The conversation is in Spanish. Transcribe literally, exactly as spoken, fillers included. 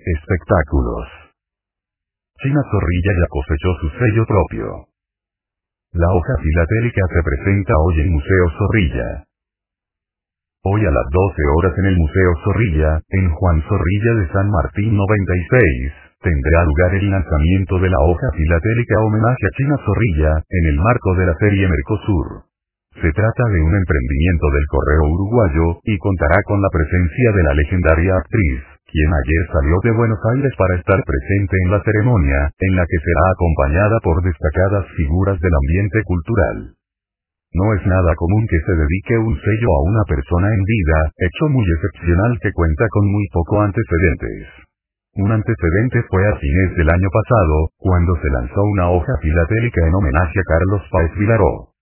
Espectáculos. China Zorrilla ya cosechó su sello propio. La hoja filatélica se presenta hoy en Museo Zorrilla. Hoy a las doce horas en el Museo Zorrilla, en Juan Zorrilla de San Martín noventa y seis, tendrá lugar el lanzamiento de la hoja filatélica homenaje a China Zorrilla, en el marco de la serie Mercosur. Se trata de un emprendimiento del correo uruguayo, y contará con la presencia de la legendaria actriz, quien ayer salió de Buenos Aires para estar presente en la ceremonia, en la que será acompañada por destacadas figuras del ambiente cultural. No es nada común que se dedique un sello a una persona en vida, hecho muy excepcional que cuenta con muy poco antecedentes. Un antecedente fue a fines del año pasado, cuando se lanzó una hoja filatélica en homenaje a Carlos Páez Vilaró.